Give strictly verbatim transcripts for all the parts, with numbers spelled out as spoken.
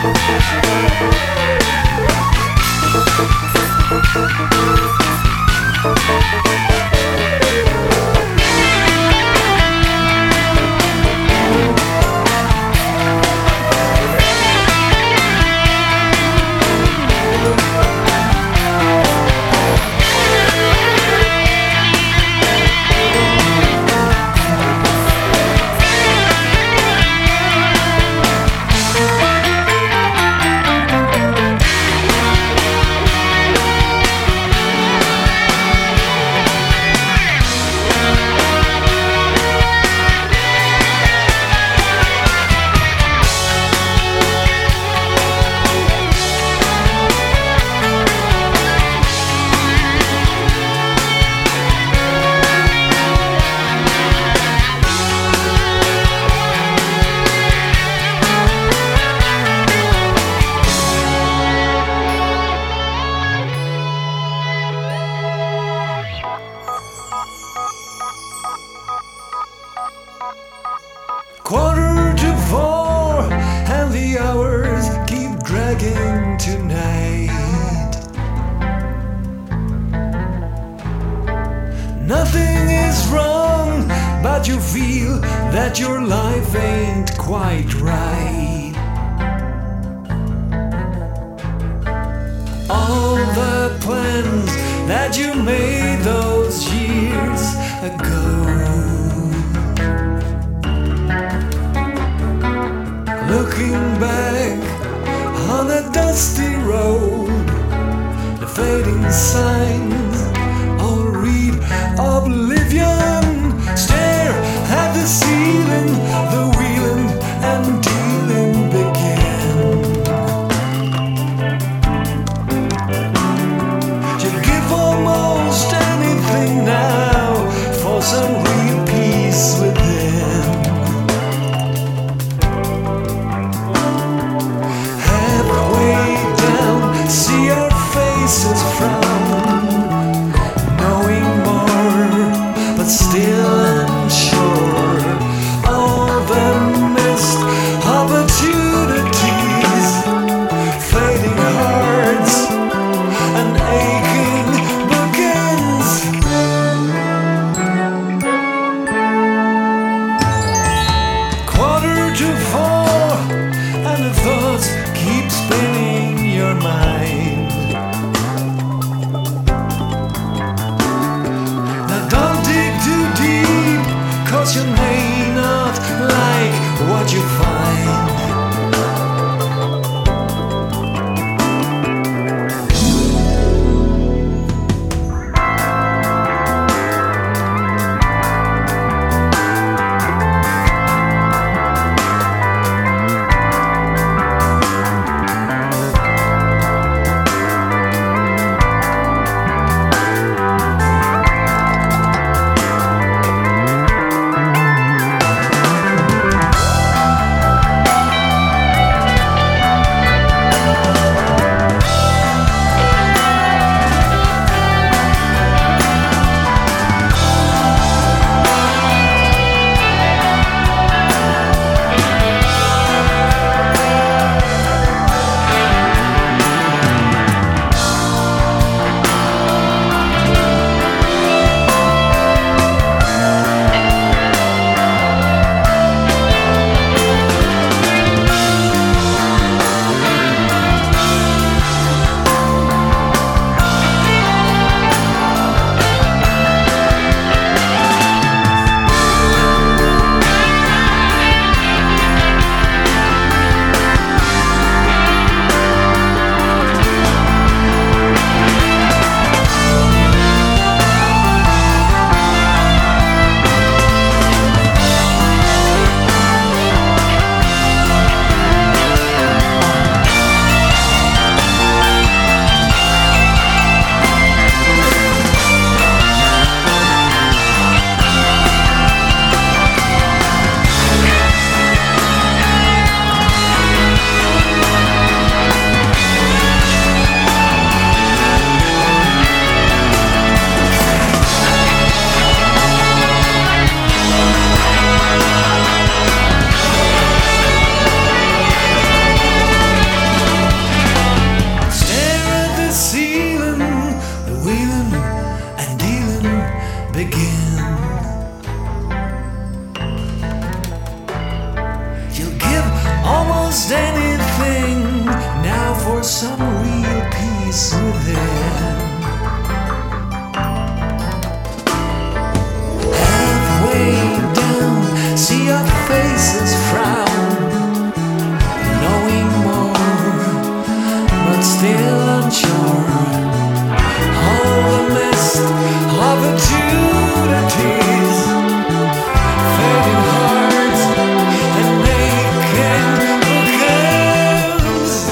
Quarter to four, and the hours keep dragging tonight. Nothing is wrong, but you feel that your life ain't quite right. All the plans that you made those years ago, looking back on a dusty road, the fading signs all read oblivion. Stare at the ceiling, the wheeling and dealing begin. You'd give almost anything now for some real peace within. See our faces frown, knowing more, but still unsure. All the missed opportunities, fading hearts, and aching bookends. Quarter to four, and the thoughts keep spinning your mind. Now don't dig too deep, cause you may not like what you find. almost anything now for some real peace within. Halfway down, see our faces frown, knowing more, but still unsure. All the mist opportunities, fading hearts and aching bookends.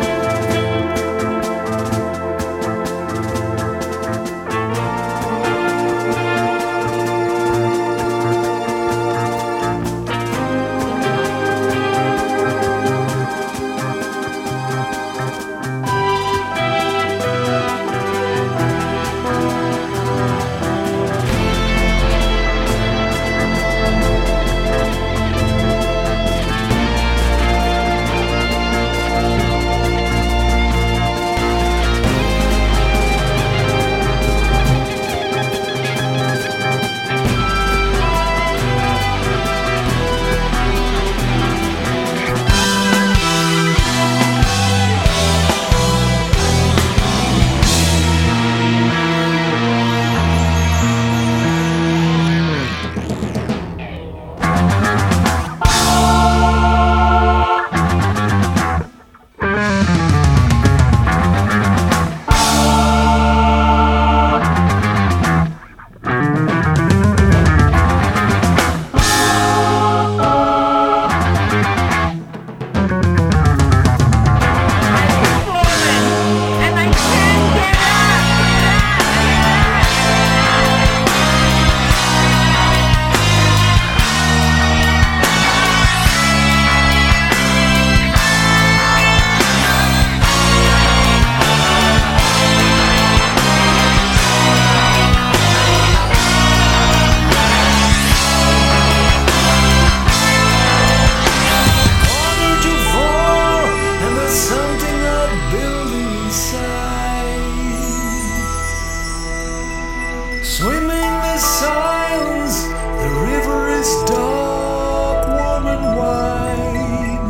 Swimming the silence, the river is dark, warm and wide.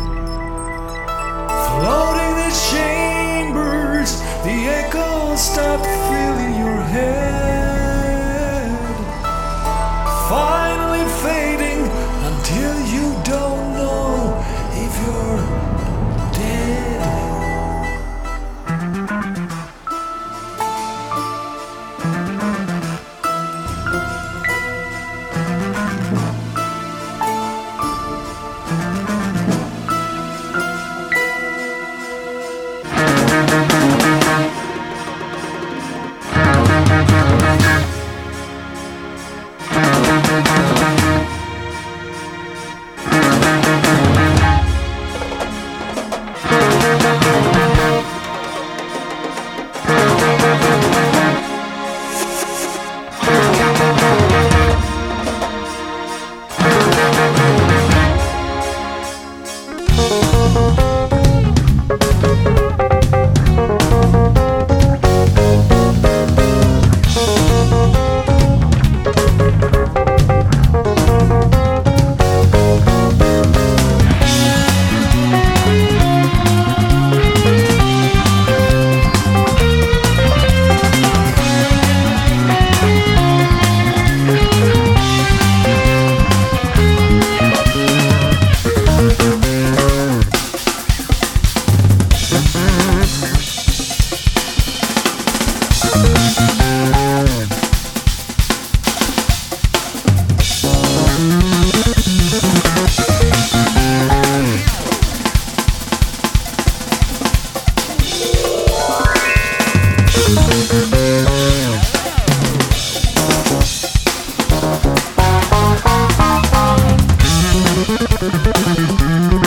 Floating the chambers, the echoes start filling your head. Finally fading until you don't know if you're dead. Thank you.